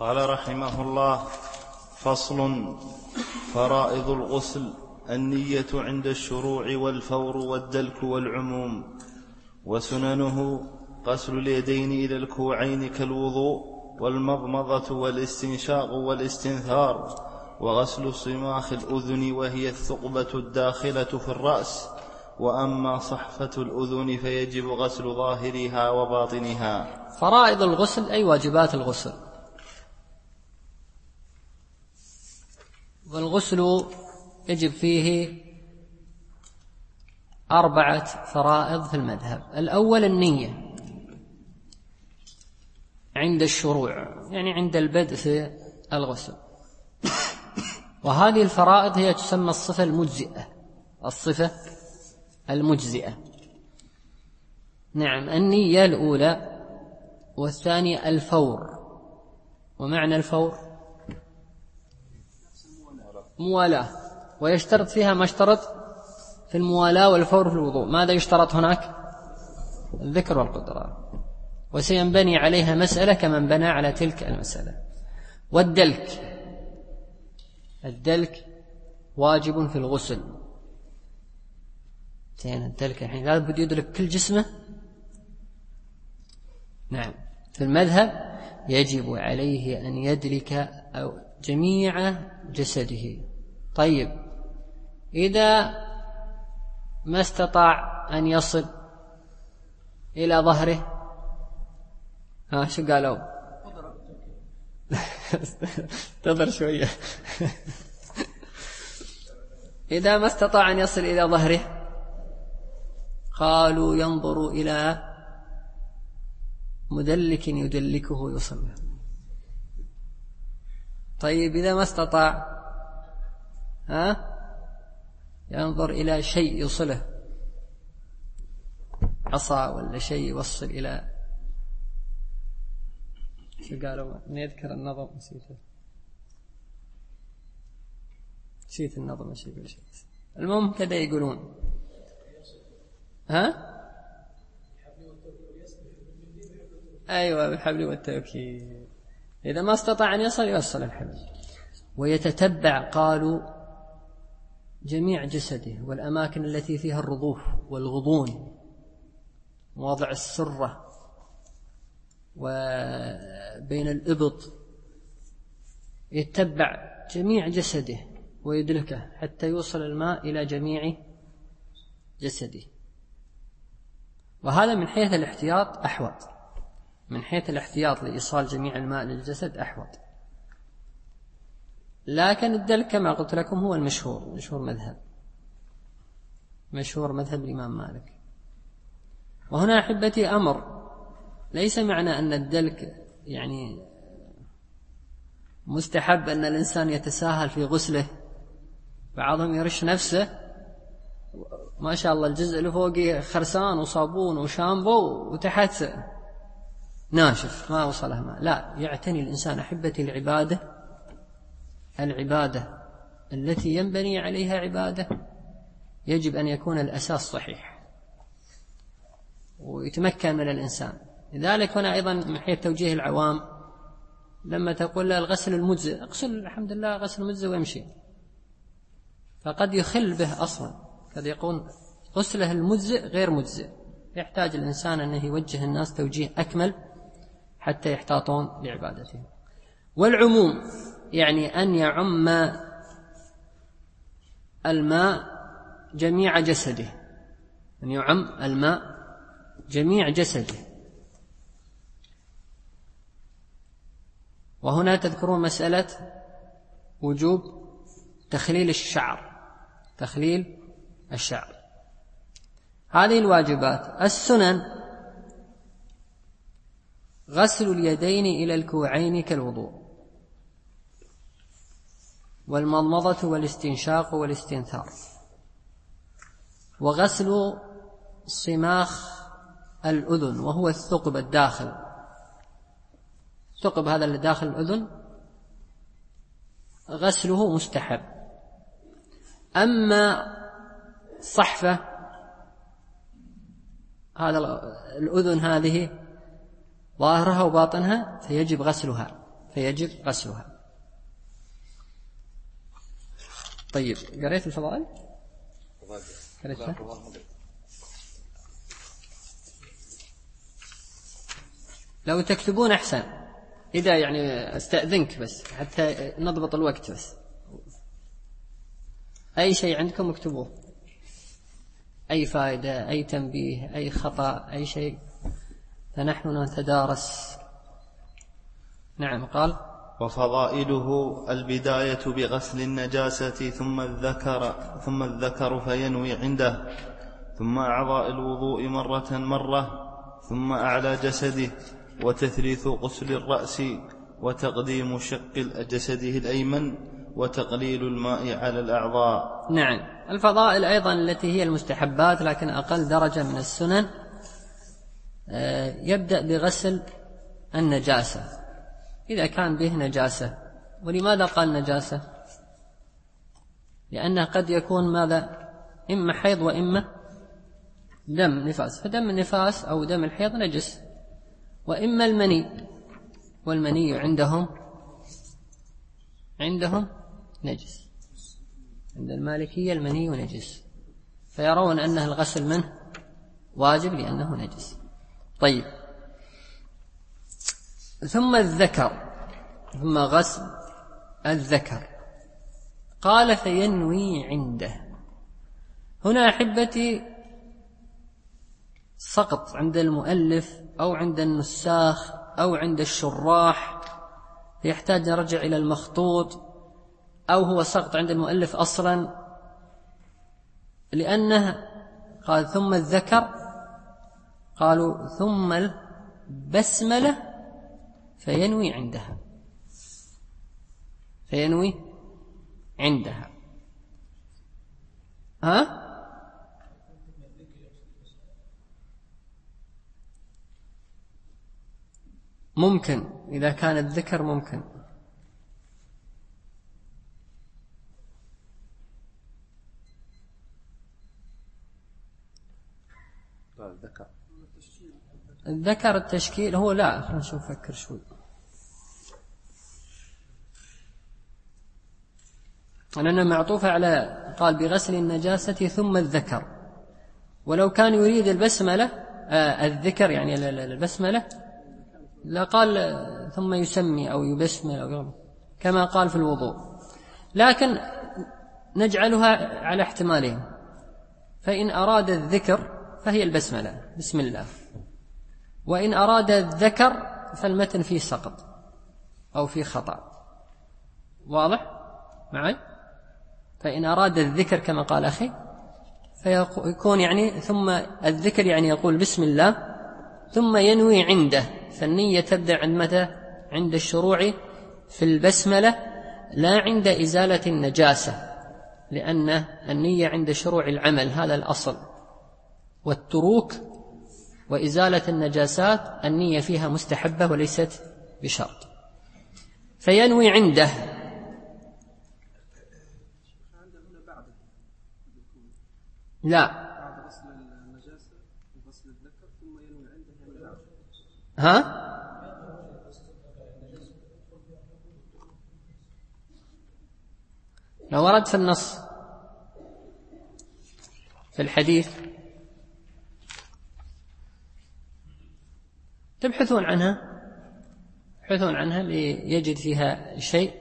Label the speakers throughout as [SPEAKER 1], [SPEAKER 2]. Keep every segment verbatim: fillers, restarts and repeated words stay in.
[SPEAKER 1] قال رحمه الله: فصل. فرائض الغسل: النية عند الشروع والفور والدلك والعموم. وسننه: غسل اليدين إلى الكوعين كالوضوء، والمضمضة والاستنشاق والاستنثار، وغسل صماخ الأذن وهي الثقبة الداخلة في الرأس. وأما صحفة الأذن فيجب غسل ظاهرها وباطنها.
[SPEAKER 2] فرائض الغسل أي واجبات الغسل. والغسل يجب فيه أربعة فرائض في المذهب. الأول النية عند الشروع، يعني عند البدء في الغسل. وهذه الفرائض هي تسمى الصفة المجزئة. الصفة المجزئة نعم. النية الأولى، والثانية الفور. ومعنى الفور موالاة، ويشترط فيها ما اشترط في الموالاة والفور في الوضوء. ماذا يشترط هناك؟ الذكر والقدرة، وسينبني عليها مسألة كمن بنى على تلك المسألة. والدلك، الدلك واجب في الغسل. زين، الدلك الحين لا بد يدلك كل جسمه. نعم، في المذهب يجب عليه أن يدلك أو جميع جسده. طيب، إذا ما استطاع أن يصل إلى ظهره، ها شو قالوا؟ تظهر شوية. إذا ما استطاع أن يصل إلى ظهره قالوا ينظر إلى مدلك يدلكه يوصله. طيب، إذا ما استطاع ها ينظر إلى شيء يوصله، عصا ولا شيء يوصل إلى شو قالوا؟ نذكر النظم نسيته نسيت النظم ايش يقول شيء. المهم كذا يقولون ها أيوة بالحبل والتوكيد. إذا ما استطاع أن يصل يوصل الحبل. ويتتبع قالوا جميع جسده، والأماكن التي فيها الرضوف والغضون، مواضع السرة وبين الإبط، يتبع جميع جسده ويدلكه حتى يوصل الماء إلى جميع جسده. وهذا من حيث الاحتياط أحوط، من حيث الاحتياط لإيصال جميع الماء للجسد أحوط. لكن الدلك كما قلت لكم هو المشهور، مشهور مذهب مشهور مذهب الإمام مالك. وهنا أحبتي أمر، ليس معنى أن الدلك يعني مستحب أن الإنسان يتساهل في غسله. بعضهم يرش نفسه ما شاء الله الجزء اللي فوقه خرسان وصابون وشامبو وتحت ناشف ما وصله ماء. لا، يعتني الإنسان أحبتي العبادة العبادة التي ينبني عليها عبادة، يجب أن يكون الأساس صحيح ويتمكن من الإنسان. لذلك هنا أيضا من حيث توجيه العوام، لما تقول له الغسل المجزئ، اغسل الحمد لله غسل مجزئ ويمشي، فقد يخل به أصلا. قد يقول غسله المجزئ غير مجزئ، يحتاج الإنسان أنه يوجه الناس توجيه أكمل حتى يحتاطون لعبادته. والعموم يعني أن يعم الماء جميع جسده، أن يعم الماء جميع جسده. وهنا تذكرون مسألة وجوب تخليل الشعر، تخليل الشعر. هذه الواجبات. السنن: غسل اليدين إلى الكوعين كالوضوء، والمضمضة والاستنشاق والاستنثار، وغسل صماخ الأذن وهو الثقب الداخل. الثقب هذا اللي داخل الأذن غسله مستحب. أما الصحفة، هذا الأذن هذه ظاهرها وباطنها، فيجب غسلها فيجب غسلها. طيب قريت الفضائل؟ قريتها؟ لو تكتبون أحسن، إذا يعني أستأذنك بس حتى نضبط الوقت بس. أي شيء عندكم اكتبوه، أي فائدة، أي تنبيه، أي خطأ، أي شيء، فنحن نتدارس. نعم. قال:
[SPEAKER 1] وفضائله البداية بغسل النجاسة ثم الذكر ثم الذكر فينوي عنده، ثم أعضاء الوضوء مرة مرة، ثم أعلى جسده، وتثليث غسل الرأس، وتقديم شق جسده الأيمن، وتقليل الماء على الأعضاء.
[SPEAKER 2] نعم. الفضائل أيضا التي هي المستحبات لكن أقل درجة من السنن، يبدأ بغسل النجاسة إذا كان به نجاسة. ولماذا قال نجاسة؟ لأنه قد يكون ماذا؟ إما حيض وإما دم نفاس، فدم النفاس أو دم الحيض نجس، وإما المني، والمني عندهم عندهم نجس. عند المالكية المني نجس، فيرون أنه الغسل منه واجب لأنه نجس. طيب. ثم الذكر، ثم غسل الذكر. قال: فينوي عنده. هنا أحبتي سقط عند المؤلف أو عند النساخ أو عند الشراح، يحتاج نرجع إلى المخطوط، أو هو سقط عند المؤلف أصلا، لأنه قال ثم الذكر، قالوا ثم البسملة فينوي عندها، فينوي عندها. ها؟ ممكن إذا كان الذكر ممكن.
[SPEAKER 1] الذكر
[SPEAKER 2] الذكر التشكيل هو لا، خلينا نشوف فكر شوي. لأنه معطوفة على قال بغسل النجاسة ثم الذكر، ولو كان يريد البسملة آه الذكر يعني البسملة لا قال ثم يسمي أو يبسمل أو كما قال في الوضوء، لكن نجعلها على احتمالين. فإن أراد الذكر فهي البسملة بسم الله، وإن أراد الذكر فالمتن فيه سقط أو فيه خطأ. واضح معي؟ فإن أراد الذكر كما قال أخي فيكون يعني ثم الذكر يعني يقول بسم الله ثم ينوي عنده، فالنية تبدأ عند متى؟ عند الشروع في البسملة، لا عند إزالة النجاسة، لأن النية عند شروع العمل هذا الأصل، والتروك وإزالة النجاسات النية فيها مستحبة وليست بشرط. فينوي عنده. لا ها لو ورد في النص في الحديث تبحثون عنها تبحثون عنها ليجد فيها شيء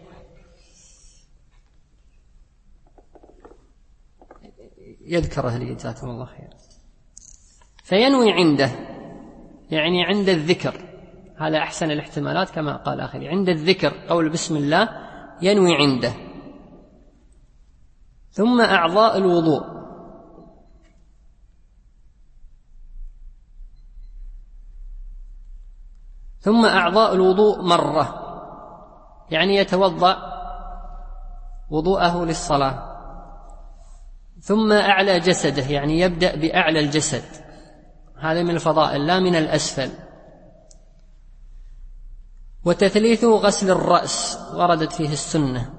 [SPEAKER 2] يذكره لي جزاكم الله خير. فينوي عنده يعني عند الذكر، هذا أحسن الاحتمالات كما قال آخر، عند الذكر قول بسم الله ينوي عنده. ثم أعضاء الوضوء، ثم أعضاء الوضوء مرة يعني يتوضأ وضوءه للصلاة. ثم أعلى جسده يعني يبدأ بأعلى الجسد، هذا من الفضائل لا من الأسفل. وتثليث غسل الرأس وردت فيه السنة.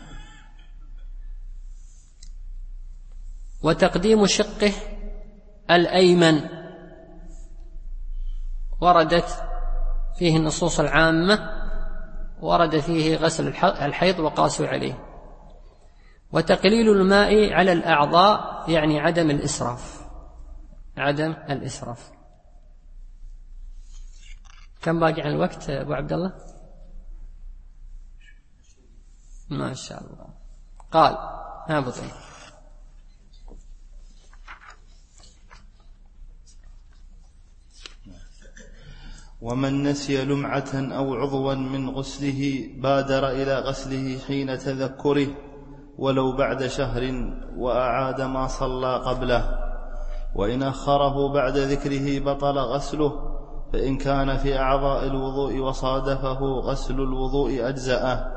[SPEAKER 2] وتقديم شقه الأيمن وردت فيه النصوص العامة ورد فيه غسل الحيض وقاسوا عليه. وتقليل الماء على الأعضاء يعني عدم الإسراف، عدم الإسراف. كم باقي عن الوقت أبو عبد الله؟ ما شاء الله. قال هابطين.
[SPEAKER 1] ومن نسي لمعة أو عضوا من غسله بادر إلى غسله حين تذكره ولو بعد شهر وأعاد ما صلى قبله، وإن أخره بعد ذكره بطل غسله، فإن كان في أعضاء الوضوء وصادفه غسل الوضوء أجزأه.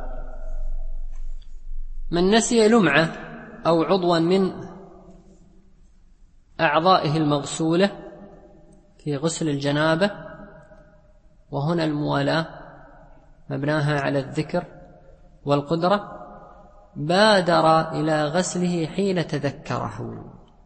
[SPEAKER 2] من نسي لمعة أو عضوا من أعضائه المغسولة في غسل الجنابة، وهنا الموالاة مبناها على الذكر والقدرة، بادر إلى غسله حين تذكره،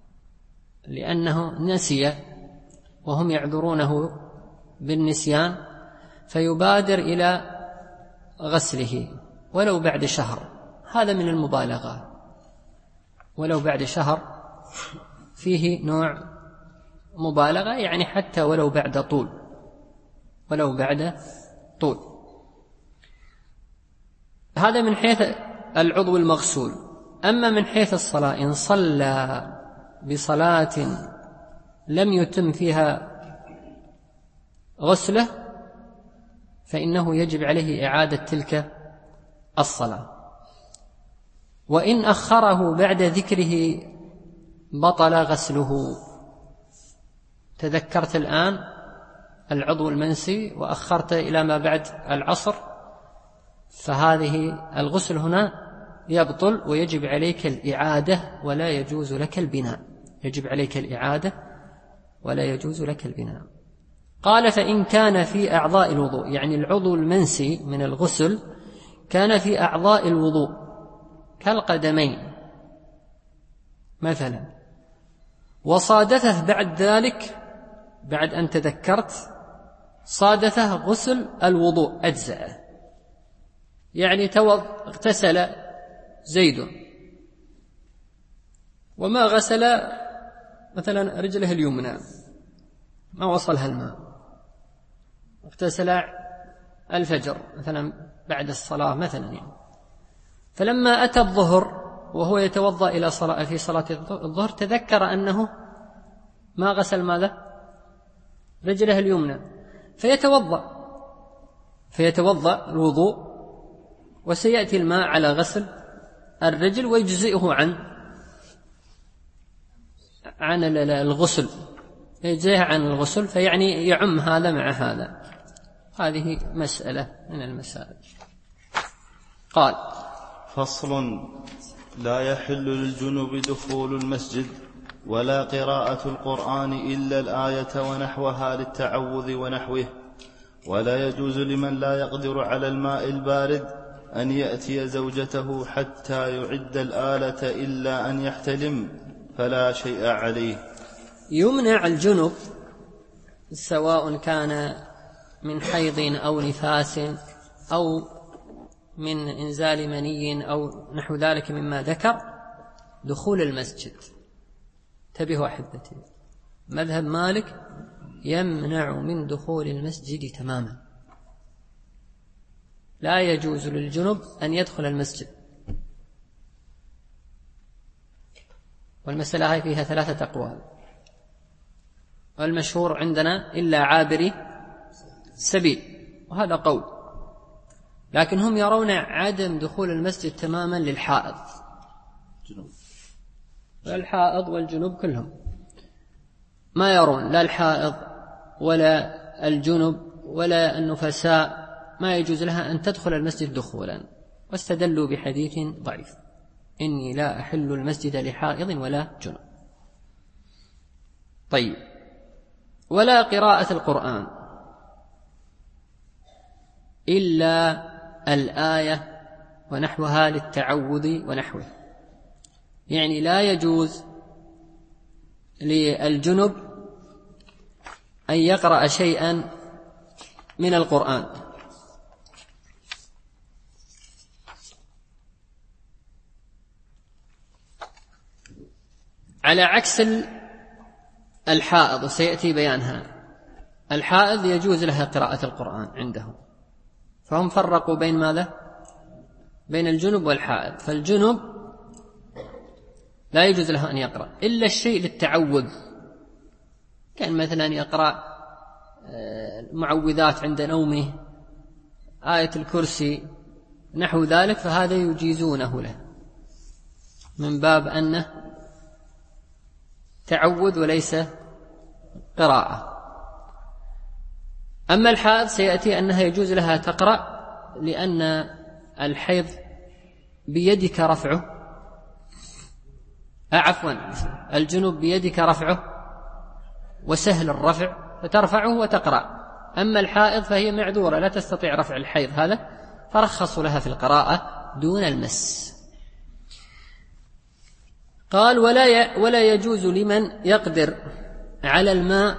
[SPEAKER 2] لأنه نسي وهم يعذرونه بالنسيان، فيبادر إلى غسله ولو بعد شهر. هذا من المبالغة، ولو بعد شهر فيه نوع مبالغة، يعني حتى ولو بعد طول، ولو بعد طول. هذا من حيث العضو المغسول. أما من حيث الصلاة، إن صلى بصلاة لم يتم فيها غسله فإنه يجب عليه إعادة تلك الصلاة، وإن أخره بعد ذكره بطل غسله. تذكرت الآن العضو المنسي وأخرت إلى ما بعد العصر، فهذه الغسل هنا يبطل ويجب عليك الإعادة ولا يجوز لك البناء، يجب عليك الإعادة ولا يجوز لك البناء. قال فإن كان في أعضاء الوضوء، يعني العضو المنسي من الغسل كان في أعضاء الوضوء كالقدمين مثلا، وصادفه بعد ذلك، بعد أن تذكرت صادفه غسل الوضوء أجزأه. يعني اغتسل زيد وما غسل مثلا رجله اليمنى، ما وصلها الماء، اغتسل الفجر مثلا بعد الصلاة مثلا يعني. فلما أتى الظهر وهو يتوضأ إلى صلاة في صلاة الظهر تذكر أنه ما غسل ماذا؟ رجله اليمنى، فيتوضأ فيتوضأ الوضوء، وسيأتي الماء على غسل الرجل ويجزئه عن عن الغسل، يجزئه عن الغسل، فيعني يعم هذا مع هذا. هذه مسألة من المسائل. قال
[SPEAKER 1] فصل: لا يحل للجنب دخول المسجد ولا قراءة القرآن إلا الآية ونحوها للتعوذ ونحوه، ولا يجوز لمن لا يقدر على الماء البارد أن يأتي زوجته حتى يعد الآلة إلا أن يحتلم، فلا شيء عليه.
[SPEAKER 2] يمنع الجنب سواء كان من حيض أو نفاس أو من إنزال مني أو نحو ذلك مما ذكر دخول المسجد. انتبهوا أحبتي، مذهب مالك يمنع من دخول المسجد تماما، لا يجوز للجنب أن يدخل المسجد. والمسألة هاي فيها ثلاثة أقوال، والمشهور عندنا إلا عابري السبيل، وهذا قول، لكن هم يرون عدم دخول المسجد تماما للحائض، الحائض والجنوب كلهم ما يرون، لا الحائض ولا الجنوب ولا النفساء ما يجوز لها أن تدخل المسجد دخولا، واستدلوا بحديث ضعيف: إني لا أحل المسجد لحائض ولا جنوب. طيب، ولا قراءة القرآن إلا الآية ونحوها للتعوذ ونحوه، يعني لا يجوز للجنب أن يقرأ شيئا من القرآن على عكس الحائض وسيأتي بيانها. الحائض يجوز لها قراءة القرآن عندهم، فهم فرقوا بين ماذا؟ بين الجنب والحائض. فالجنب لا يجوز له أن يقرأ إلا الشيء للتعوذ، كان مثلا يقرأ المعوذات عند نومه، آية الكرسي، نحو ذلك، فهذا يجيزونه له من باب أنه تعوذ وليس قراءة. أما الحائض سيأتي أنها يجوز لها تقرأ، لأن الحيض بيدك رفعه، عفوا الجنوب بيدك رفعه وسهل الرفع فترفعه وتقرأ. أما الحائض فهي معذورة لا تستطيع رفع الحيض هذا، فرخصوا لها في القراءة دون المس. قال ولا ولا يجوز لمن يقدر على الماء.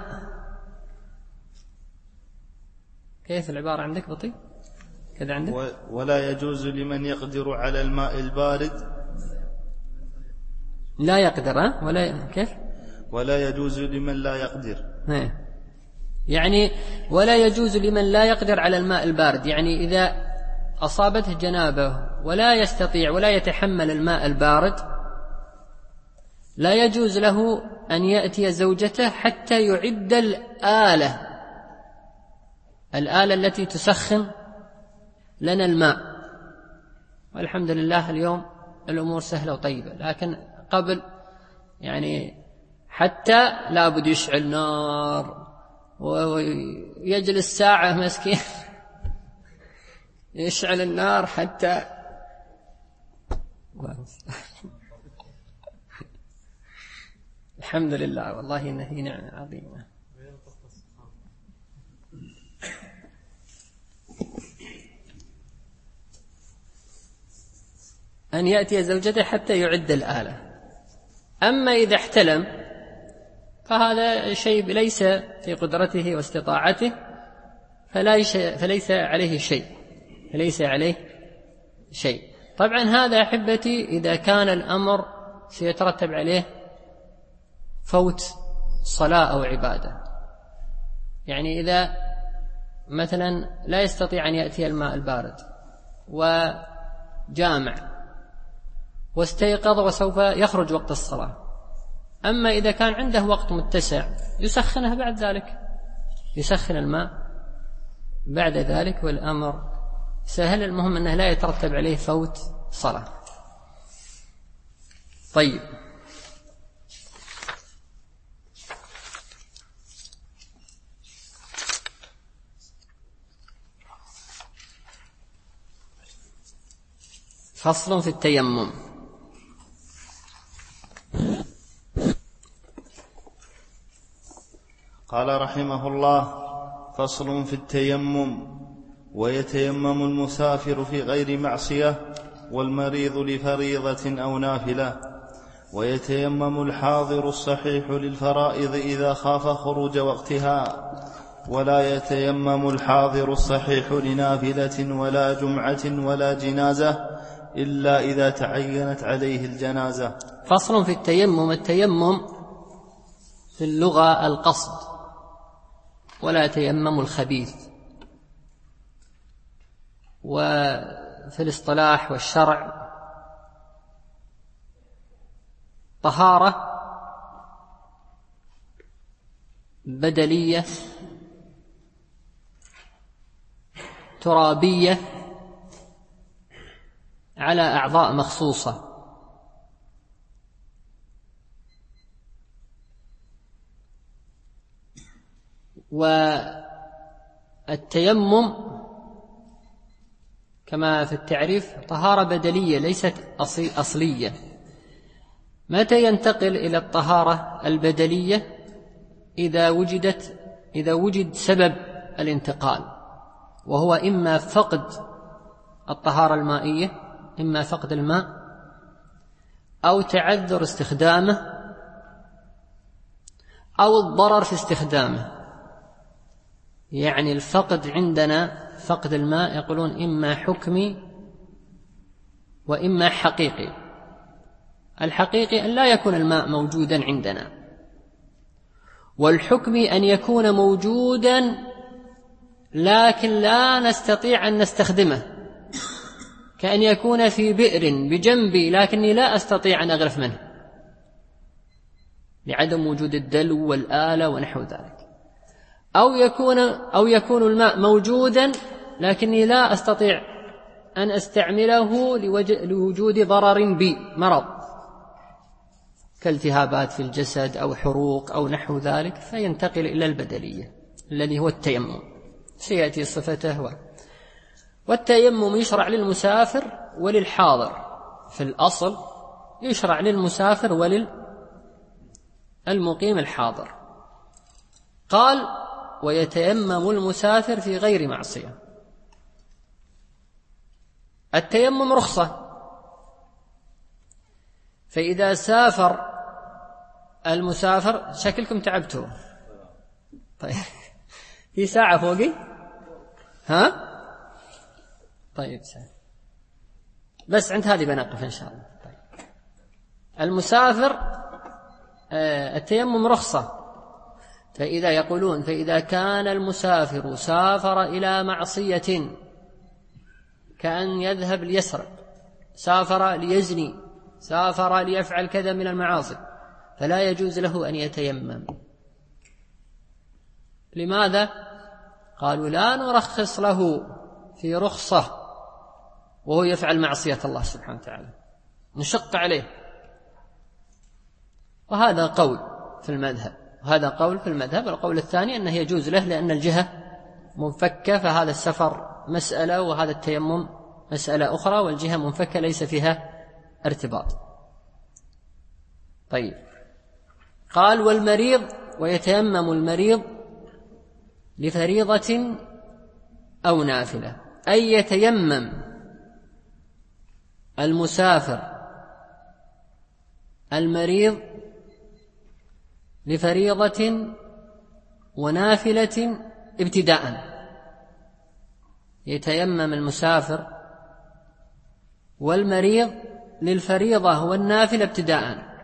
[SPEAKER 2] كيف العبارة عندك بطيء كذا عندك؟
[SPEAKER 1] ولا يجوز لمن يقدر على الماء البارد.
[SPEAKER 2] لا يقدر ها؟ ولا كيف؟
[SPEAKER 1] ولا يجوز لمن لا يقدر،
[SPEAKER 2] يعني ولا يجوز لمن لا يقدر على الماء البارد، يعني إذا أصابته جنابه ولا يستطيع ولا يتحمل الماء البارد لا يجوز له أن يأتي زوجته حتى يعد الآلة الآلة التي تسخن لنا الماء. والحمد لله اليوم الأمور سهلة وطيبة، لكن قبل يعني حتى لابد يشعل نار ويجلس ساعة مسكين يشعل النار حتى الحمد لله والله إنه نعمة عظيمة. أن يأتي زوجته حتى يعد الآلة. أما إذا احتلم فهذا شيء ليس في قدرته واستطاعته، فليس عليه شيء فليس عليه شيء. طبعا هذا أحبتي إذا كان الأمر سيترتب عليه فوت صلاة أو عبادة، يعني إذا مثلا لا يستطيع أن يأتي الماء البارد وجامع واستيقظ وسوف يخرج وقت الصلاة. أما إذا كان عنده وقت متسع يسخنه بعد ذلك، يسخن الماء بعد ذلك والأمر سهل، المهم أنه لا يترتب عليه فوت صلاة. طيب فصل في التيمم.
[SPEAKER 1] قال رحمه الله: فصل في التيمم. ويتيمم المسافر في غير معصية، والمريض لفريضة أو نافلة. ويتيمم الحاضر الصحيح للفرائض إذا خاف خروج وقتها، ولا يتيمم الحاضر الصحيح لنافلة ولا جمعة ولا جنازة إلا إذا تعينت عليه الجنازة.
[SPEAKER 2] فصل في التيمم. التيمم في اللغة القصد، ولا يتيمم الخبيث. وفي الاصطلاح والشرع طهارة بدلية ترابية على أعضاء مخصوصة، والتيمم كما في التعريف طهارة بدلية ليست أصلية. متى ينتقل إلى الطهارة البدلية؟ إذا وجدت إذا وجد سبب الانتقال، وهو إما فقد الطهارة المائية، إما فقد الماء، أو تعذر استخدامه، أو الضرر في استخدامه. يعني الفقد عندنا فقد الماء يقولون إما حكمي وإما حقيقي. الحقيقي أن لا يكون الماء موجودا عندنا، والحكم أن يكون موجودا لكن لا نستطيع أن نستخدمه، كأن يكون في بئر بجنبي لكني لا أستطيع أن أغرف منه لعدم وجود الدلو والآلة ونحو ذلك، أو يكون أو يكون الماء موجودا لكني لا أستطيع أن أستعمله لوجود ضرر بي، مرض كالتهابات في الجسد أو حروق أو نحو ذلك، فينتقل إلى البدلية الذي هو التيمم، سيأتي صفته. والتيمم يشرع للمسافر وللحاضر، في الأصل يشرع للمسافر وللمقيم الحاضر. قال: ويتيمم المسافر في غير معصية. التيمم رخصة، فإذا سافر المسافر، شكلكم تعبتوا، طيب في ساعة فوقي، ها طيب ساعة. بس عند هذه بنقف إن شاء الله. طيب. المسافر التيمم رخصة، فإذا يقولون فإذا كان المسافر سافر إلى معصية كأن يذهب ليسرق، سافر ليزني، سافر ليفعل كذا من المعاصي، فلا يجوز له أن يتيمم. لماذا؟ قالوا: لا نرخص له في رخصة وهو يفعل معصية الله سبحانه وتعالى، نشق عليه. وهذا قول في المذهب، وهذا قول في المذهب. القول الثاني أنه يجوز له لأن الجهة منفكة، فهذا السفر مسألة وهذا التيمم مسألة أخرى، والجهة منفكة ليس فيها ارتباط. طيب. قال: والمريض، ويتيمم المريض لفريضة أو نافلة، أي يتيمم المسافر المريض لفريضة ونافلة ابتداء. يتيمم المسافر والمريض للفريضة والنافلة ابتداء.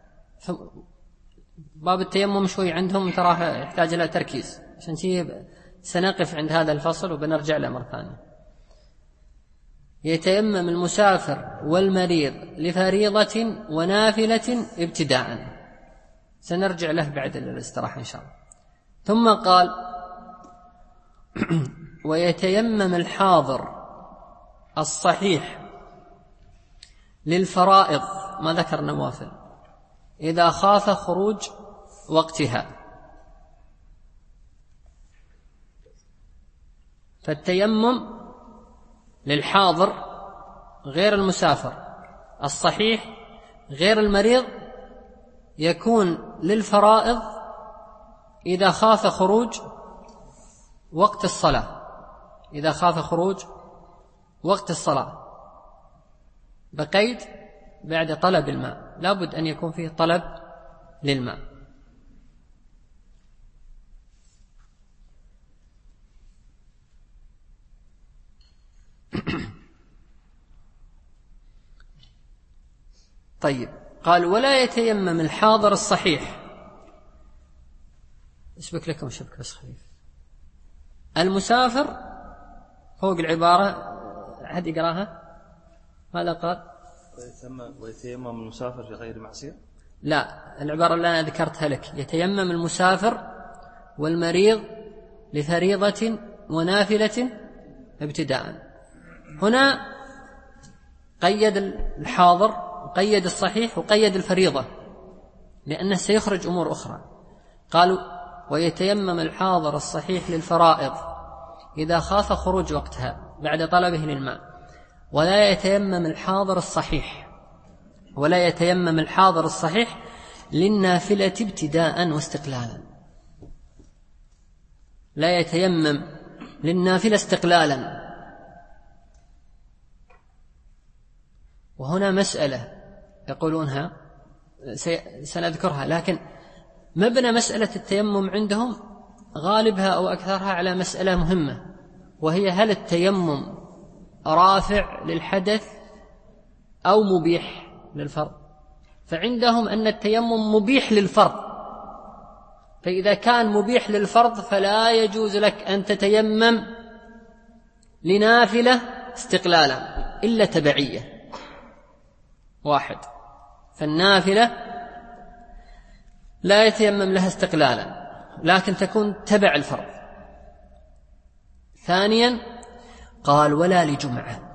[SPEAKER 2] باب التيمم شوي عندهم تراه يحتاج إلى تركيز، عشان شيء سنقف عند هذا الفصل وبنرجع له مرة ثانية. يتيمم المسافر والمريض لفريضة ونافلة ابتداء، سنرجع له بعد الاستراحة إن شاء الله. ثم قال: ويتيمم الحاضر الصحيح للفرائض، ما ذكر نوافل، إذا خاف خروج وقتها. فالتيمم للحاضر غير المسافر، الصحيح غير المريض، يكون للفرائض إذا خاف خروج وقت الصلاة، إذا خاف خروج وقت الصلاة، بقيد بعد طلب الماء، لابد أن يكون فيه طلب للماء. طيب. قال: ولا يتيمم الحاضر الصحيح. اشبك لكم شبك بس خفيف. المسافر فوق العبارة، أحد يقراها؟ ماذا قال؟
[SPEAKER 1] ويتيمم المسافر في غير معصية؟
[SPEAKER 2] لا، العبارة اللي أنا ذكرتها لك: يتيمم المسافر والمريض لفريضة ونافلة ابتداء. هنا قيد الحاضر وقيد الصحيح وقيد الفريضة، لأنه سيخرج أمور أخرى. قالوا: ويتيمم الحاضر الصحيح للفرائض إذا خاف خروج وقتها بعد طلبه للماء، ولا يتيمم الحاضر الصحيح ولا يتيمم الحاضر الصحيح للنافلة ابتداء واستقلالا. لا يتيمم للنافلة استقلالا. وهنا مسألة يقولونها سنذكرها، لكن مبنى مسألة التيمم عندهم غالبها أو أكثرها على مسألة مهمة، وهي: هل التيمم رافع للحدث أو مبيح للفرض؟ فعندهم أن التيمم مبيح للفرض، فإذا كان مبيح للفرض فلا يجوز لك أن تتيمم لنافلة استقلالا إلا تبعية واحد، فالنافلة لا يتيمم لها استقلالا لكن تكون تبع الفرض. ثانيا قال ولا لجمعة،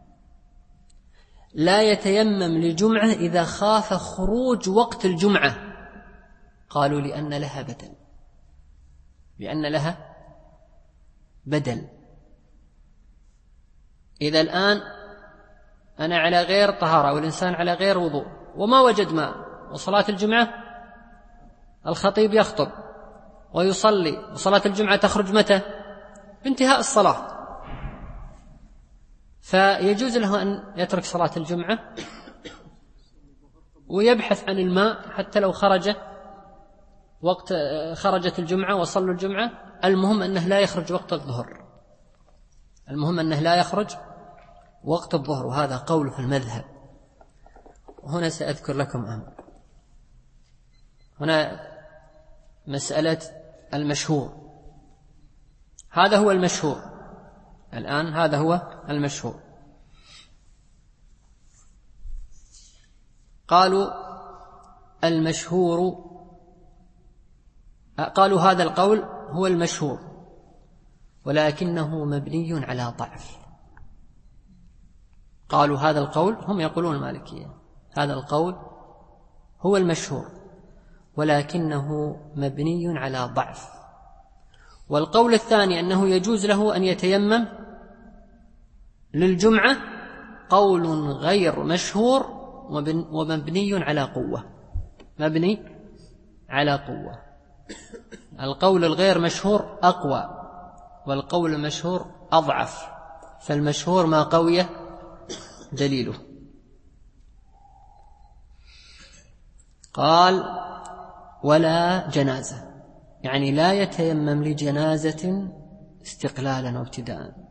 [SPEAKER 2] لا يتيمم لجمعة إذا خاف خروج وقت الجمعة. قالوا لأن لها بدل، لأن لها بدل. إذا الآن أنا على غير طهارة والإنسان على غير وضوء وما وجد ماء، وصلاة الجمعة الخطيب يخطب ويصلي، وصلاة الجمعة تخرج متى؟ بانتهاء الصلاة، فيجوز له أن يترك صلاة الجمعة ويبحث عن الماء حتى لو خرج وقت خرجت الجمعة وصلوا الجمعة، المهم أنه لا يخرج وقت الظهر، المهم أنه لا يخرج وقت الظهر، وهذا قول في المذهب. وهنا سأذكر لكم أمر، هنا مسألة المشهور، هذا هو المشهور الآن، هذا هو المشهور. قالوا المشهور، قالوا هذا القول هو المشهور ولكنه مبني على ضعف. قالوا هذا القول، هم يقولون المالكية، هذا القول هو المشهور ولكنه مبني على ضعف. والقول الثاني أنه يجوز له أن يتيمم للجمعة قول غير مشهور ومبني على قوة، مبني على قوة. القول الغير مشهور أقوى والقول المشهور أضعف، فالمشهور ما قوي دليله. قال ولا جنازة، يعني لا يتيمم لجنازة استقلالا وابتداء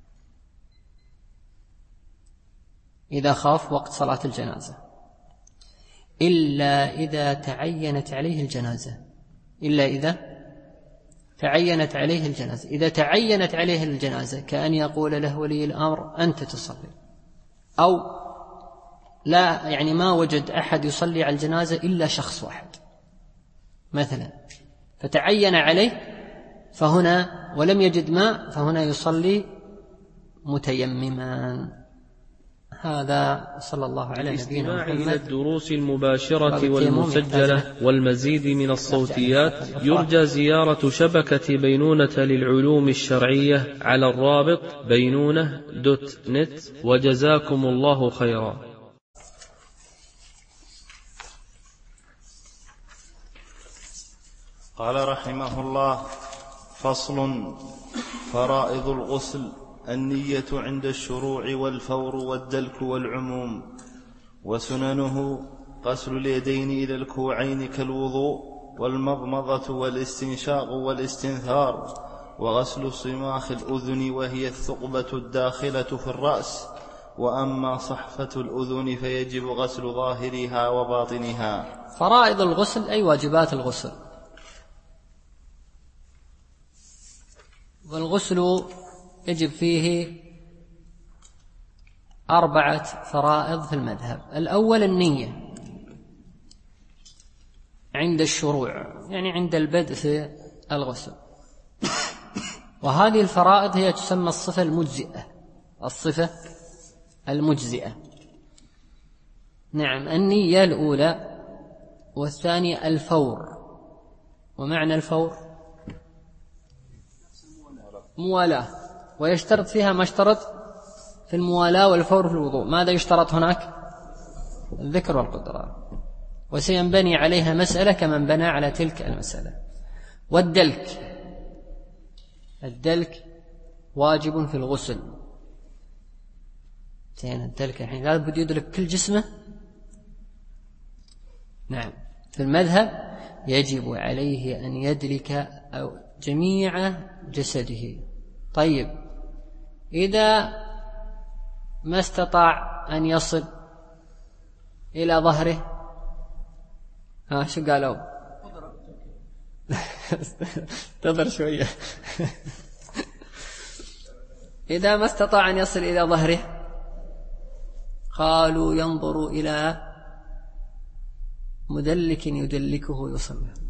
[SPEAKER 2] إذا خاف وقت صلاة الجنازة، إلا إذا تعينت عليه الجنازة، إلا إذا تعينت عليه الجنازة. إذا تعينت عليه الجنازة كأن يقول له ولي الأمر أنت تصلي، أو لا يعني ما وجد أحد يصلي على الجنازة إلا شخص واحد مثلا، فتعين عليه فهنا ولم يجد ماء، فهنا يصلي متيمما. هذا صلى الله على نبينا محمد.
[SPEAKER 3] إلى الدروس المباشرة والمسجلة والمزيد من الصوتيات يرجى زيارة شبكة بينونة للعلوم الشرعية على الرابط بينونة دوت نت، وجزاكم الله خيرا.
[SPEAKER 1] قال رحمه الله: فصل: فرائض الغسل: النية عند الشروع والفور والدلك والعموم. وسننه: غسل اليدين إلى الكوعين كالوضوء، والمضمضة والاستنشاق والاستنثار، وغسل صماخ الأذن وهي الثقبة الداخلة في الرأس. وأما صحفة الأذن فيجب غسل ظاهرها وباطنها.
[SPEAKER 2] فرائض الغسل أي واجبات الغسل. والغسل يجب فيه أربعة فرائض في المذهب. الأول النية عند الشروع، يعني عند البدء في الغسل، وهذه الفرائض هي تسمى الصفة المجزئة، الصفة المجزئة. نعم، النية الأولى، والثانية الفور. ومعنى الفور موالاة، ويشترط فيها ما اشترط في الموالاة والفور في الوضوء. ماذا يشترط هناك؟ الذكر والقدرة، وسينبني عليها مسألة كمن بنى على تلك المسألة. والدلك، الدلك واجب في الغسل. زين، الدلك الحين لا بد يدلك كل جسمه. نعم، في المذهب يجب عليه أن يدلك أو جميع جسده. طيب، إذا ما استطاع أن يصل إلى ظهره ها شو قالوا؟ انتظر شوية. إذا ما استطاع أن يصل إلى ظهره قالوا ينظر إلى مدلك يدلكه يوصل له.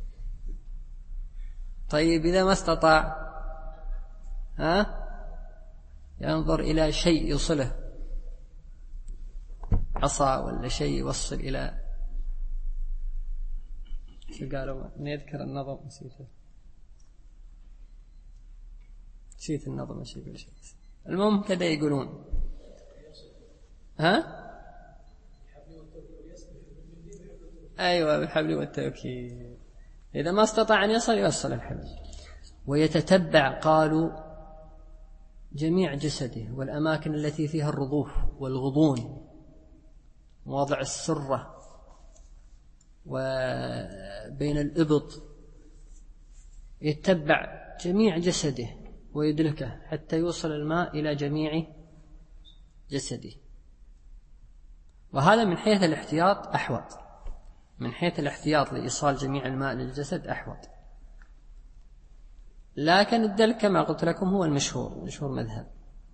[SPEAKER 2] طيب إذا ما استطاع ها ينظر إلى شيء يوصله، عصا ولا شيء يوصل إلى شو قالوا؟ نذكر النظم نسيته نسيت النظم شيء شيء المهم كذا يقولون. ها أيوة بالحبل والتوكيد. إذا ما استطاع أن يصل يوصل الحبل. ويتتبع قالوا جميع جسده والأماكن التي فيها الرضوف والغضون، مواضع السرة وبين الإبط، يتبع جميع جسده ويدركه حتى يوصل الماء إلى جميع جسده. وهذا من حيث الاحتياط أحوط، من حيث الاحتياط لإيصال جميع الماء للجسد أحوط. لكن الدلك كما قلت لكم هو المشهور، مشهور مذهب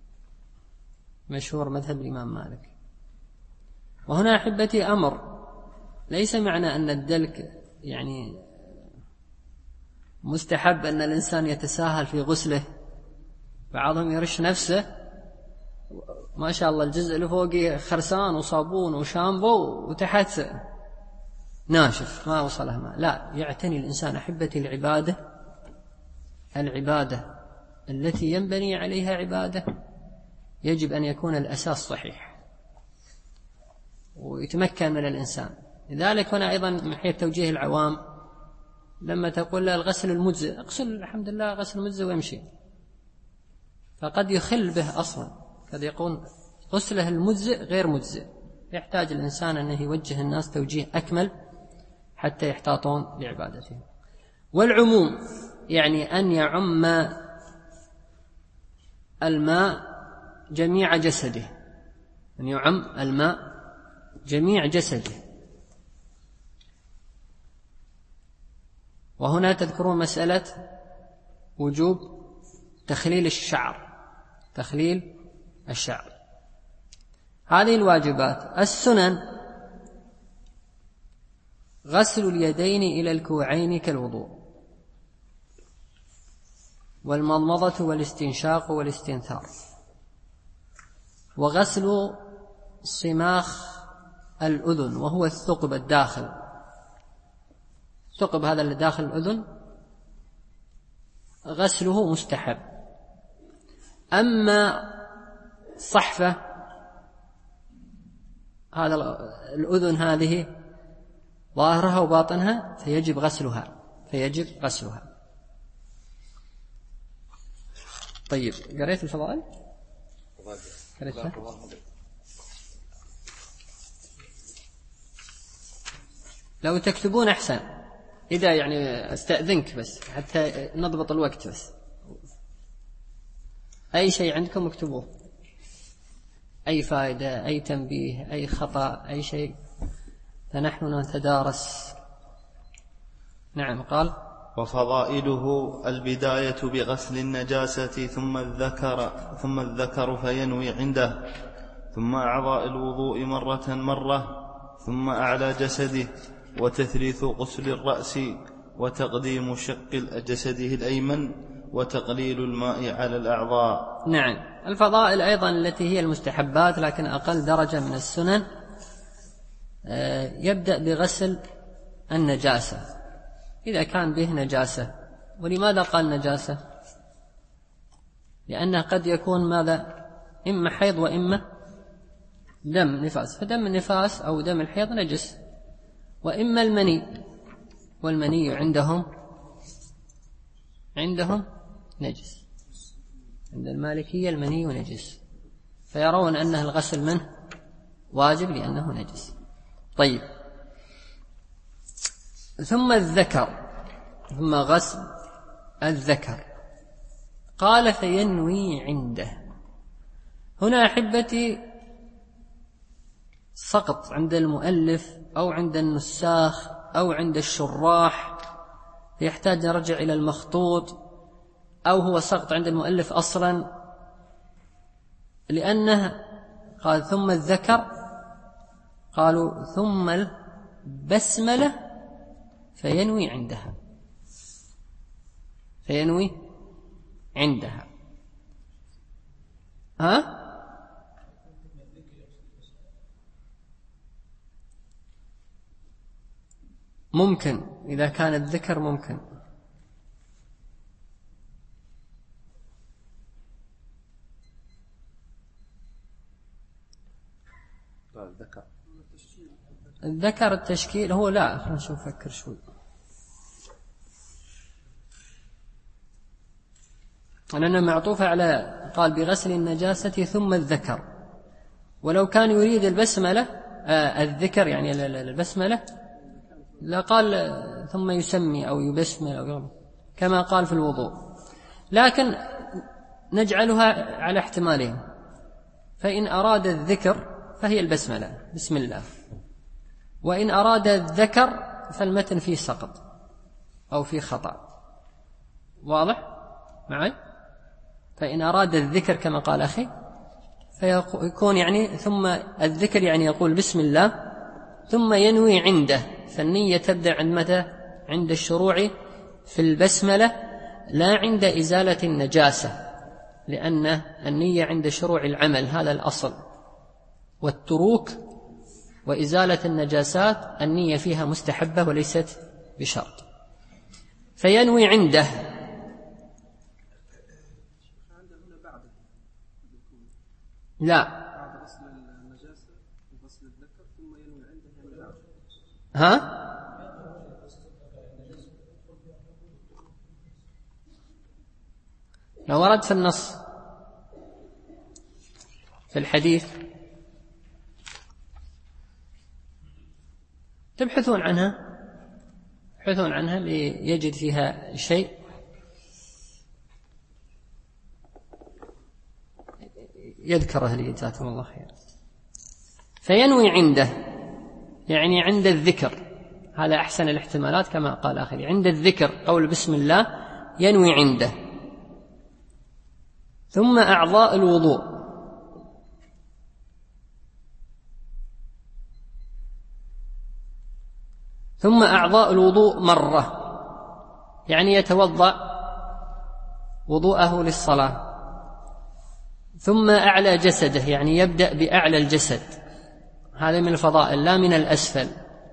[SPEAKER 2] مشهور مذهب الإمام مالك. وهنا أحبتي أمر، ليس معنى أن الدلك يعني مستحب أن الإنسان يتساهل في غسله. بعضهم يرش نفسه ما شاء الله الجزء اللي فوقي خرسان وصابون وشامبو وتحت ناشف ما وصله ماء. لا، يعتني الإنسان أحبتي العبادة العبادة التي ينبني عليها عبادة يجب أن يكون الأساس صحيح ويتمكن من الإنسان. لذلك هنا أيضا من حيث توجيه العوام لما تقول له الغسل المجزئ، اغسل الحمد لله غسل مجزئ ويمشي، فقد يخل به أصلا، قد يكون غسله المجزئ غير مجزئ، يحتاج الإنسان أنه يوجه الناس توجيه أكمل حتى يحتاطون لعبادته. والعموم يعني أن يعم الماء جميع جسده، أن يعم الماء جميع جسده. وهنا تذكرون مسألة وجوب تخليل الشعر، تخليل الشعر. هذه الواجبات. السنن غسل اليدين إلى الكوعين كالوضوء، والمضمضة والاستنشاق والاستنثار، وغسل صماخ الأذن وهو الثقب الداخل، الثقب هذا اللي داخل الأذن غسله مستحب. أما صحفة هذا الأذن هذه ظاهرها وباطنها فيجب غسلها فيجب غسلها. طيب قريت الفضائل؟ قريتها؟ لو تكتبون أحسن، إذا يعني استأذنك بس حتى نضبط الوقت، بس أي شيء عندكم اكتبوه، أي فائدة أي تنبيه أي خطأ أي شيء، فنحن نتدارس. نعم. قال
[SPEAKER 1] وفضائله البداية بغسل النجاسة ثم الذكر ثم الذكر فينوي عنده، ثم أعضاء الوضوء مرة مرة، ثم أعلى جسده، وتثليث غسل الرأس، وتقديم شق جسده الأيمن، وتقليل الماء على الأعضاء.
[SPEAKER 2] نعم. الفضائل أيضا التي هي المستحبات لكن أقل درجة من السنن، يبدأ بغسل النجاسة إذا كان به نجاسة. ولماذا قال نجاسة؟ لأنه قد يكون ماذا؟ إما حيض وإما دم نفاس، فدم النفاس أو دم الحيض نجس، وإما المني، والمني عندهم عندهم نجس، عند المالكية المني نجس، فيرون أنه الغسل منه واجب لأنه نجس. طيب. ثم الذكر، ثم غسل الذكر. قال فينوي عنده. هنا أحبتي سقط عند المؤلف أو عند النساخ أو عند الشراح يحتاج نرجع إلى المخطوط، أو هو سقط عند المؤلف أصلا، لأنه قال ثم الذكر، قالوا ثم البسملة فينوي عندها فينوي عندها ها ممكن إذا كان الذكر ممكن.
[SPEAKER 1] الذكر
[SPEAKER 2] الذكر التشكيل هو لا، خلينا نشوف فكر شوي. لأنه معطوفة على قال بغسل النجاسة ثم الذكر، ولو كان يريد البسملة آه الذكر يعني البسملة لقال ثم يسمي أو يبسمل أو كما قال في الوضوء، لكن نجعلها على احتمالين. فإن أراد الذكر فهي البسملة بسم الله، وإن أراد الذكر فالمتن فيه سقط أو فيه خطأ. واضح معي؟ فإن أراد الذكر كما قال أخي فيكون يعني ثم الذكر يعني يقول بسم الله ثم ينوي عنده، فالنية تبدأ عند متى؟ عند الشروع في البسملة، لا عند إزالة النجاسة، لأن النية عند شروع العمل هذا الأصل، والتروك وإزالة النجاسات النية فيها مستحبة وليست بشرط. فينوي عنده لا ها لو ورد في النص في الحديث تبحثون عنها تبحثون عنها ليجد فيها شيء يذكره لي جزاكم الله خير. فينوي عنده يعني عند الذكر، هذا أحسن الاحتمالات كما قال آخر، عند الذكر قول بسم الله ينوي عنده. ثم أعضاء الوضوء ثم أعضاء الوضوء مرة يعني يتوضأ وضوءه للصلاة، ثم أعلى جسده يعني يبدأ بأعلى الجسد، هذا من الفضائل لا من الأسفل.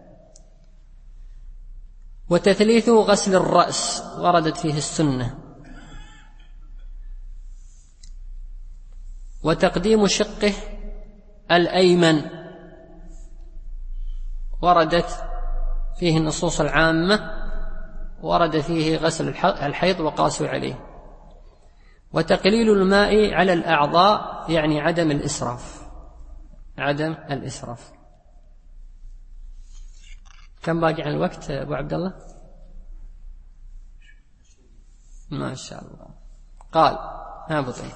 [SPEAKER 2] وتثليث غسل الرأس وردت فيه السنة، وتقديم شقه الأيمن وردت فيه النصوص العامة، ورد فيه غسل الحيض وقاسوا عليه. وتقليل الماء على الأعضاء يعني عدم الإسراف عدم الإسراف. كم باقي عن الوقت أبو عبد الله؟ ما شاء الله. قال ها بطيء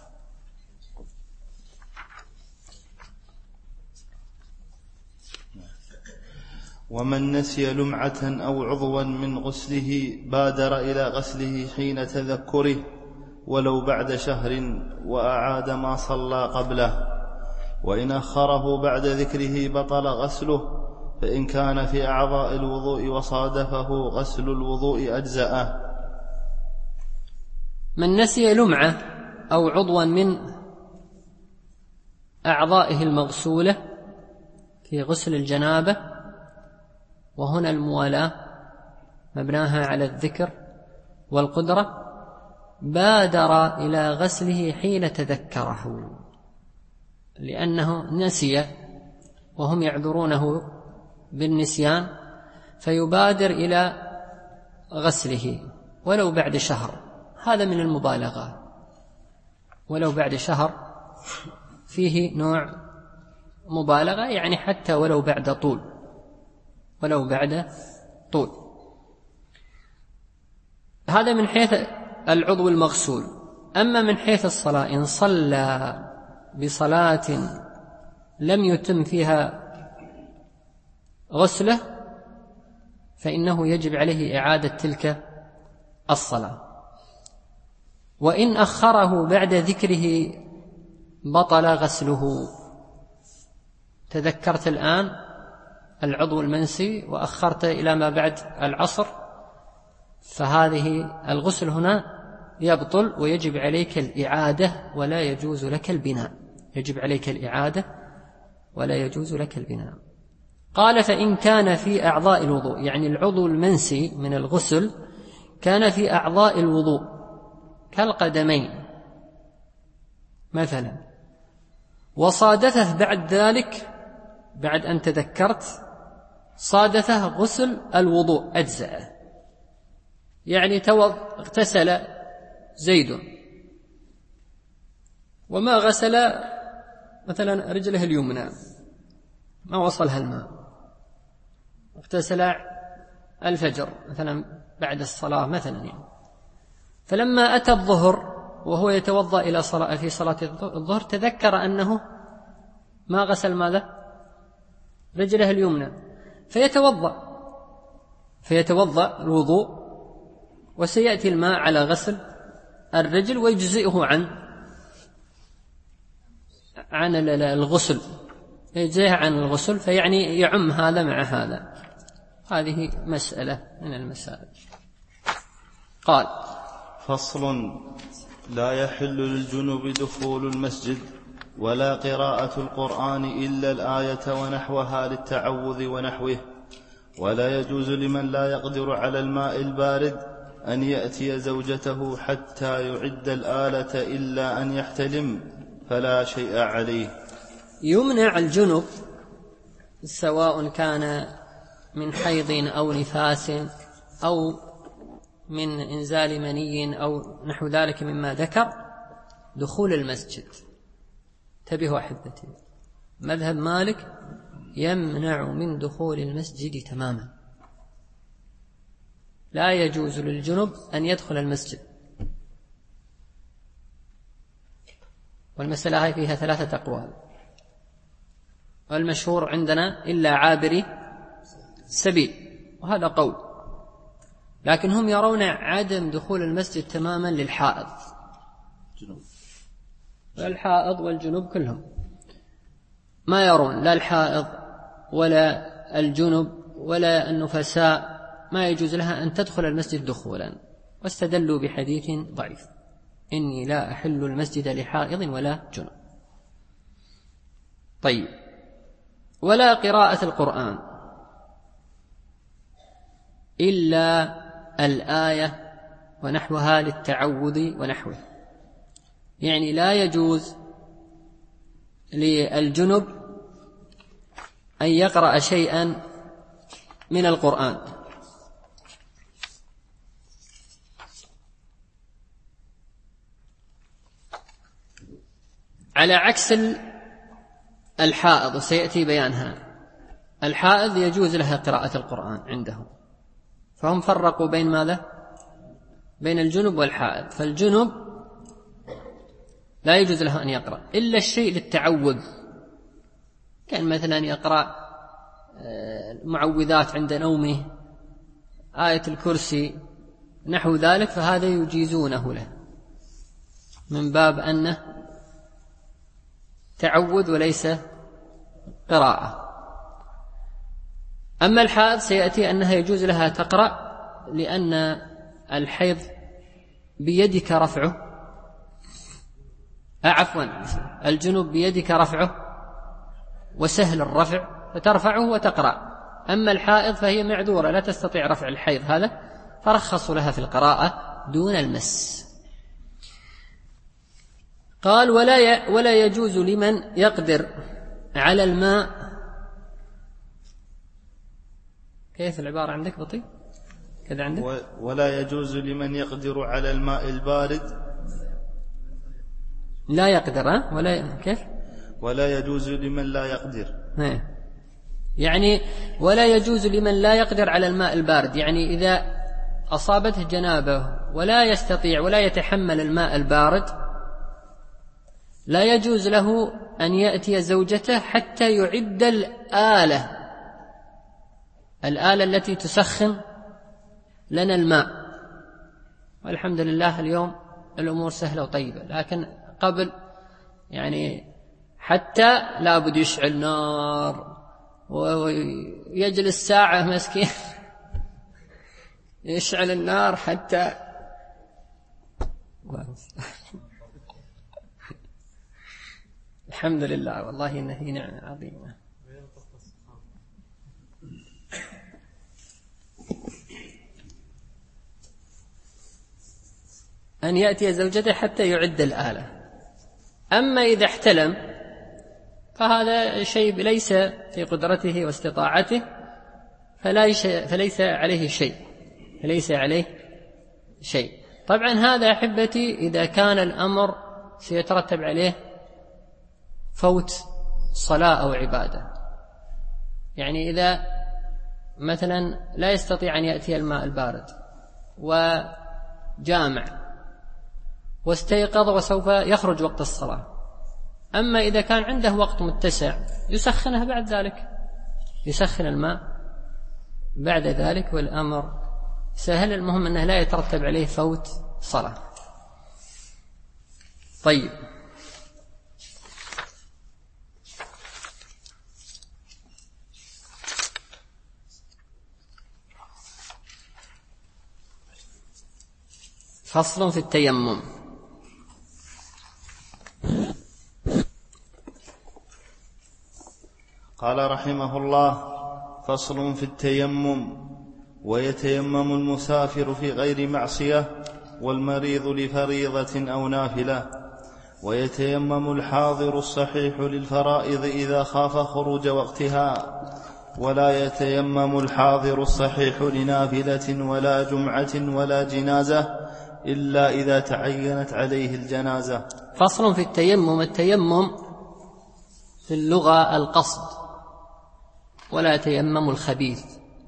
[SPEAKER 1] ومن نسي لمعة أو عضوا من غسله بادر إلى غسله حين تذكره ولو بعد شهر وأعاد ما صلى قبله، وإن أخره بعد ذكره بطل غسله، فإن كان في أعضاء الوضوء وصادفه غسل الوضوء أجزأه.
[SPEAKER 2] من نسي لمعة أو عضوا من أعضائه المغسولة في غسل الجنابة، وهنا الموالاة مبناها على الذكر والقدرة، بادر إلى غسله حين تذكره، لأنه نسي وهم يعذرونه بالنسيان، فيبادر إلى غسله ولو بعد شهر. هذا من المبالغة، ولو بعد شهر فيه نوع مبالغة، يعني حتى ولو بعد طول ولو بعد طول. هذا من حيث العضو المغسول. أما من حيث الصلاة، إن صلى بصلاة لم يتم فيها غسله فإنه يجب عليه إعادة تلك الصلاة. وإن أخره بعد ذكره بطل غسله. تذكرت الآن العضو المنسي وأخرت إلى ما بعد العصر، فهذه الغسل هنا يبطل ويجب عليك الإعادة ولا يجوز لك البناء. يجب عليك الإعادة ولا يجوز لك البناء. قال: فإن كان في أعضاء الوضوء، يعني العضو المنسي من الغسل كان في أعضاء الوضوء كالقدمين مثلا، وصادفه بعد ذلك، بعد أن تذكرت صادفه غسل الوضوء أجزأه، يعني اغتسل زيد وما غسل مثلا رجله اليمنى، ما وصلها الماء، اغتسل الفجر مثلا بعد الصلاة مثلا يعني. فلما أتى الظهر وهو يتوضأ إلى صلاة في صلاة الظهر تذكر أنه ما غسل ماذا؟ رجله اليمنى، فيتوضأ فيتوضأ الوضوء، وسيأتي الماء على غسل الرجل ويجزئه عن عن الغسل، يجزئه عن الغسل، فيعني يعم هذا مع هذا. هذه مسألة من المسائل. قال:
[SPEAKER 1] فصل: لا يحل للجنب دخول المسجد ولا قراءة القرآن إلا الآية ونحوها للتعوذ ونحوه، ولا يجوز لمن لا يقدر على الماء البارد أن يأتي زوجته حتى يعد الآلة إلا أن يحتلم، فلا شيء عليه.
[SPEAKER 2] يمنع الجنب سواء كان من حيض أو نفاس أو من إنزال مني أو نحو ذلك مما ذكر دخول المسجد. انتبهوا أحبتي، مذهب مالك يمنع من دخول المسجد تماما، لا يجوز للجنب أن يدخل المسجد. والمسألة هاي فيها ثلاثة أقوال، والمشهور عندنا إلا عابري سبيل، وهذا قول، لكن هم يرون عدم دخول المسجد تماما للحائض، الحائض والجنوب كلهم ما يرون، لا الحائض ولا الجنوب ولا النفساء ما يجوز لها أن تدخل المسجد دخولا، واستدلوا بحديث ضعيف: إني لا أحل المسجد لحائض ولا جنوب. طيب، ولا قراءة القرآن إلا الآية ونحوها للتعوذ ونحوه، يعني لا يجوز للجنب أن يقرأ شيئا من القرآن، على عكس الحائض، وسيأتي بيانها. الحائض يجوز لها قراءة القرآن عندهم، فهم فرقوا بين ماذا؟ بين الجنب والحائض. فالجنب لا يجوز له أن يقرأ إلا الشيء للتعوذ، كان مثلا يقرأ المعوذات عند نومه، آية الكرسي نحو ذلك، فهذا يجيزونه له من باب أنه تعوذ وليس قراءة. أما الحائض سيأتي أنها يجوز لها تقرأ، لأن الحيض بيدك رفعه، عفوا الجنوب بيدك رفعه وسهل الرفع، فترفعه وتقرأ. أما الحائض فهي معذورة لا تستطيع رفع الحيض هذا، فرخصوا لها في القراءة دون المس. قال: ولا ي... ولا يجوز لمن يقدر على الماء. كيف العبارة عندك بطيء كذا عندك؟
[SPEAKER 1] و... ولا يجوز لمن يقدر على الماء البارد.
[SPEAKER 2] لا يقدر، ها؟ ولا كيف؟
[SPEAKER 1] ولا يجوز لمن لا يقدر،
[SPEAKER 2] هي. يعني ولا يجوز لمن لا يقدر على الماء البارد، يعني إذا أصابته جنابه ولا يستطيع ولا يتحمل الماء البارد، لا يجوز له أن يأتي زوجته حتى يعد الآلة الآلة التي تسخن لنا الماء، والحمد لله اليوم الأمور سهلة وطيبة، لكن قبل يعني حتى لابد يشعل نار ويجلس ساعة مسكين يشعل النار حتى الحمد لله، والله إنه نعمة عظيمة. أن يأتي زوجته حتى يعد الآلة. أما إذا احتلم فهذا شيء ليس في قدرته واستطاعته، فليس عليه شيء فليس عليه شيء. طبعا هذا أحبتي إذا كان الأمر سيترتب عليه فوت صلاة أو عبادة، يعني إذا مثلا لا يستطيع أن يأتي الماء البارد وجامع واستيقظ وسوف يخرج وقت الصلاة، أما إذا كان عنده وقت متسع يسخنه بعد ذلك، يسخن الماء بعد ذلك والأمر سهل، المهم أنه لا يترتب عليه فوت صلاة. طيب، فصل في التيمم.
[SPEAKER 1] قال رحمه الله: فصل في التيمم. ويتيمم المسافر في غير معصية، والمريض لفريضة أو نافلة. ويتيمم الحاضر الصحيح للفرائض إذا خاف خروج وقتها، ولا يتيمم الحاضر الصحيح لنافلة ولا جمعة ولا جنازة إلا إذا تعينت عليه الجنازة.
[SPEAKER 2] فصل في التيمم. التيمم في اللغة القصد، ولا يتيمم الخبيث،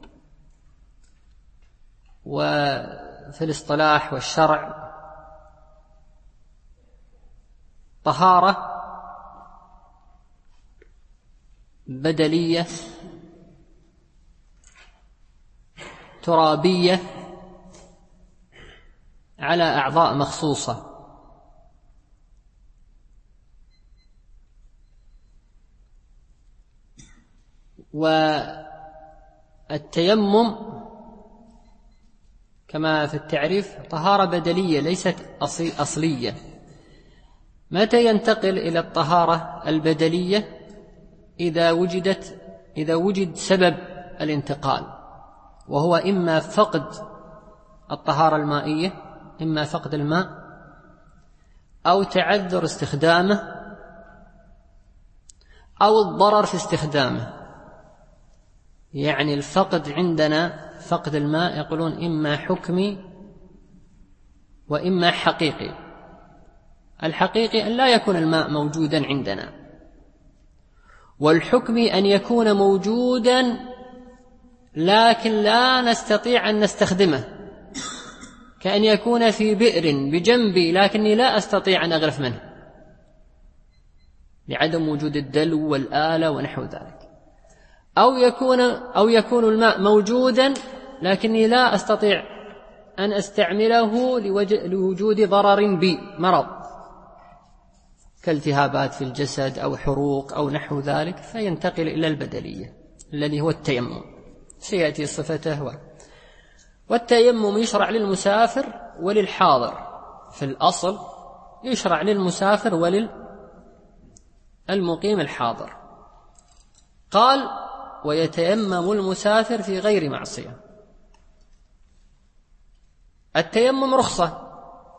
[SPEAKER 2] وفي الاصطلاح والشرع طهارة بدلية ترابية على أعضاء مخصوصة، والتيمم كما في التعريف طهارة بدلية ليست أصلية. متى ينتقل إلى الطهارة البدلية؟ إذا وجدت إذا وجد سبب الانتقال، وهو إما فقد الطهارة المائية، إما فقد الماء، أو تعذر استخدامه، أو الضرر في استخدامه. يعني الفقد عندنا فقد الماء يقولون إما حكمي وإما حقيقي. الحقيقي أن لا يكون الماء موجودا عندنا، والحكمي أن يكون موجودا لكن لا نستطيع أن نستخدمه، كأن يكون في بئر بجنبي لكني لا أستطيع أن أغرف منه لعدم وجود الدلو والآلة ونحو ذلك. أو يكون أو يكون الماء موجودا لكني لا أستطيع أن أستعمله لوجود ضرر بي، مرض كالتهابات في الجسد أو حروق أو نحو ذلك، فينتقل إلى البدلية الذي هو التيمم، سيأتي صفته هو. والتيمم يشرع للمسافر وللحاضر، في الأصل يشرع للمسافر وللمقيم الحاضر. قال: ويتيمم المسافر في غير معصية. التيمم رخصة،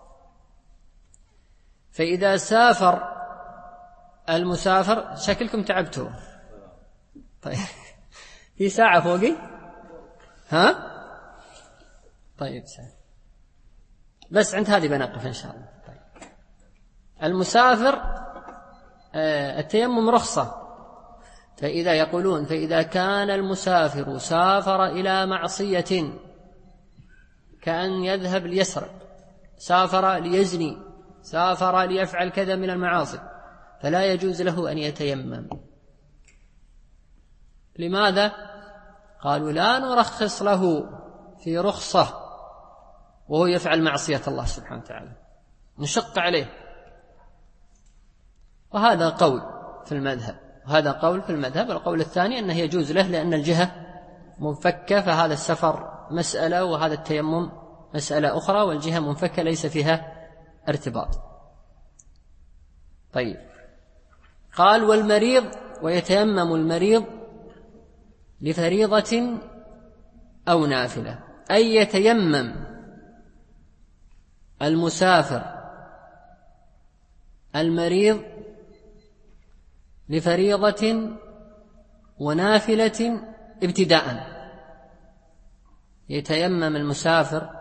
[SPEAKER 2] فإذا سافر المسافر، شكلكم تعبتوا، طيب في ساعة فوقي؟ ها؟ طيب ساعة. بس عند هذه بنقف إن شاء الله. طيب. المسافر التيمم رخصة، فإذا يقولون فإذا كان المسافر سافر إلى معصية كأن يذهب ليسرق، سافر ليزني، سافر ليفعل كذا من المعاصي، فلا يجوز له أن يتيمم. لماذا؟ قالوا لا نرخص له في رخصة وهو يفعل معصية الله سبحانه وتعالى، نشق عليه. وهذا قول في المذهب، وهذا قول في المذهب. القول الثاني أنه يجوز له لأن الجهة منفكة، فهذا السفر مسألة وهذا التيمم مسألة أخرى، والجهة منفكة ليس فيها ارتباط. طيب، قال والمريض ويتيمم المريض لفريضة أو نافلة، أي يتيمم المسافر المريض لفريضة ونافلة ابتداء. يتيمم المسافر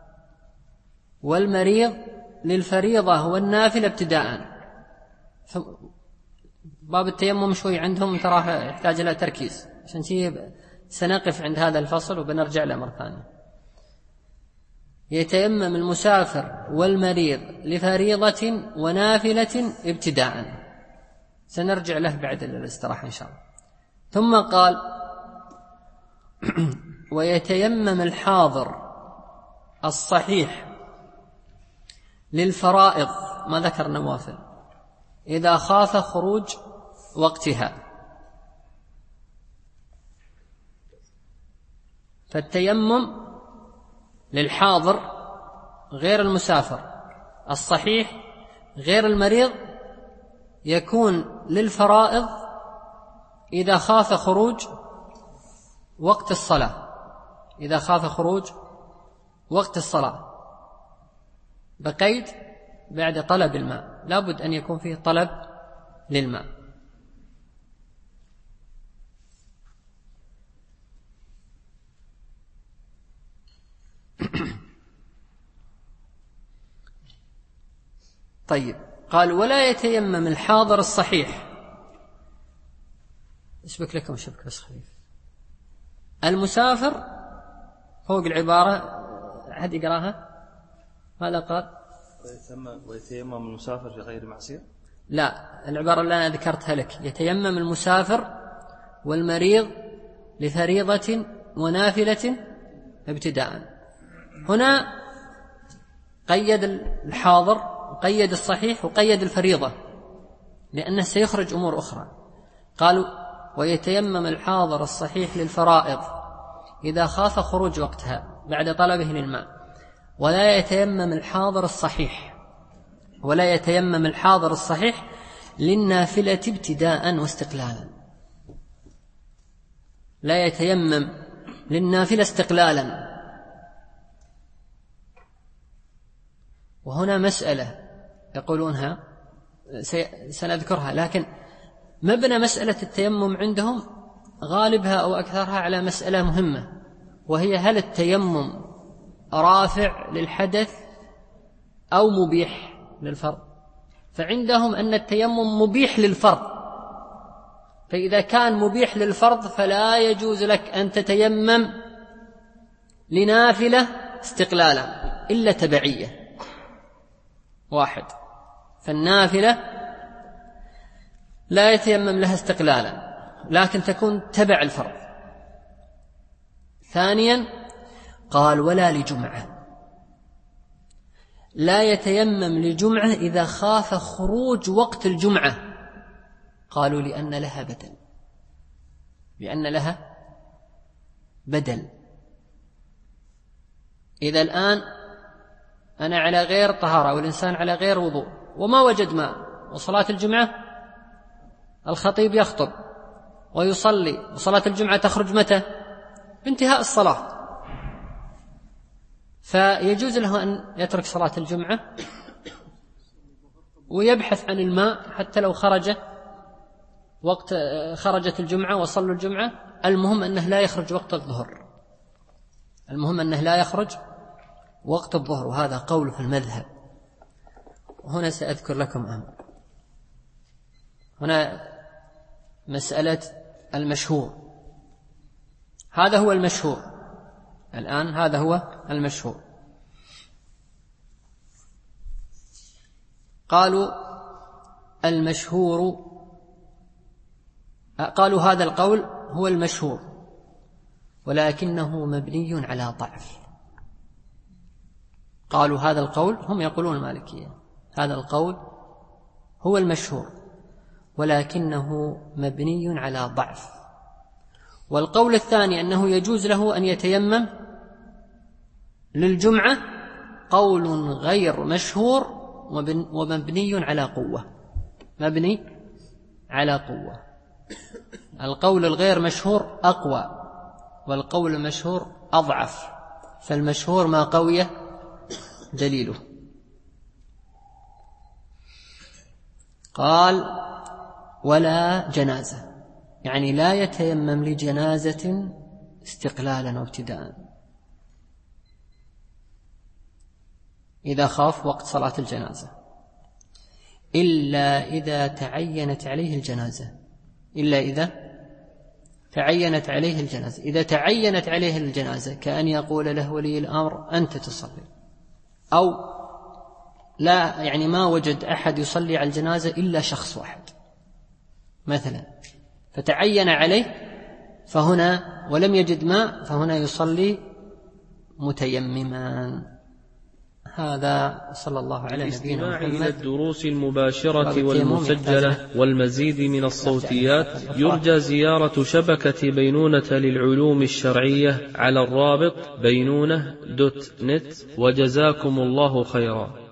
[SPEAKER 2] والمريض للفريضة والنافلة ابتداء. باب التيمم شوي عندهم تراه يحتاج إلى تركيز، عشان شيء سنقف عند هذا الفصل وبنرجع له مرة ثانية. يتيمم المسافر والمريض لفريضة ونافلة ابتداء، سنرجع له بعد الاستراحة إن شاء الله. ثم قال ويتيمم الحاضر الصحيح للفرائض، ما ذكر نوافل، إذا خاف خروج وقتها. فالتيمم للحاضر غير المسافر الصحيح غير المريض يكون للفرائض إذا خاف خروج وقت الصلاة، إذا خاف خروج وقت الصلاة، بقيد بعد طلب الماء، لابد أن يكون فيه طلب للماء. طيب، قال ولا يتيمم الحاضر الصحيح. اشبك لكم شبك بس خفيف. المسافر فوق العبارة، أحد يقراها؟ ماذا قال؟
[SPEAKER 1] ويتيمم المسافر في غير معصية؟
[SPEAKER 2] لا، العبارة اللي أنا ذكرتها لك، يتيمم المسافر والمريض لفريضة ونافلة ابتداء. هنا قيد الحاضر وقيد الصحيح وقيد الفريضة، لأنه سيخرج أمور أخرى. قالوا ويتيمم الحاضر الصحيح للفرائض إذا خاف خروج وقتها بعد طلبه للماء، ولا يتيمم الحاضر الصحيح ولا يتيمم الحاضر الصحيح للنافلة ابتداء واستقلالا. لا يتيمم للنافلة استقلالا. وهنا مسألة يقولونها سنذكرها، لكن مبنى مسألة التيمم عندهم غالبها أو أكثرها على مسألة مهمة، وهي هل التيمم رافع للحدث أو مبيح للفرض. فعندهم أن التيمم مبيح للفرض، فإذا كان مبيح للفرض فلا يجوز لك أن تتيمم لنافلة استقلالا إلا تبعية واحد. فالنافلة لا يتيمم لها استقلالا، لكن تكون تبع الفرض. ثانيا قال ولا لجمعة، لا يتيمم لجمعة إذا خاف خروج وقت الجمعة. قالوا لأن لها بدل، لأن لها بدل. إذا الآن أنا على غير طهارة والإنسان على غير وضوء وما وجد ماء، وصلاة الجمعة الخطيب يخطب ويصلي، وصلاة الجمعة تخرج متى؟ بانتهاء الصلاة، فيجوز له أن يترك صلاة الجمعة ويبحث عن الماء حتى لو خرج وقت خرجت الجمعة وصلوا الجمعة. المهم أنه لا يخرج وقت الظهر، المهم أنه لا يخرج وقت الظهر، وهذا قول في المذهب. وهنا سأذكر لكم أمر. هنا مسألة المشهور، هذا هو المشهور الآن، هذا هو المشهور. قالوا المشهور، قالوا هذا القول هو المشهور، ولكنه مبني على ضعف. قالوا هذا القول، هم يقولون المالكية، هذا القول هو المشهور ولكنه مبني على ضعف. والقول الثاني أنه يجوز له أن يتيمم للجمعة قول غير مشهور ومبني على قوة، مبني على قوة. القول الغير مشهور أقوى والقول المشهور أضعف، فالمشهور ما قوي دليله. قال ولا جنازة، يعني لا يتيمم لجنازة استقلالا وابتداء إذا خاف وقت صلاة الجنازة، إلا إذا تعينت عليه الجنازة، إلا إذا تعينت عليه الجنازة. إذا تعينت عليه الجنازة كأن يقول له ولي الأمر أنت تصلي، أو لا يعني ما وجد أحد يصلي على الجنازة إلا شخص واحد مثلا، فتعين عليه فهنا ولم يجد ماء، فهنا يصلي متيمما. هذا صلى الله على نبينا محمد.
[SPEAKER 3] إلى الدروس المباشرة والمسجلة والمزيد من الصوتيات يرجى زيارة شبكة بينونة للعلوم الشرعية على الرابط بينونة دوت نت. وجزاكم الله خيرا.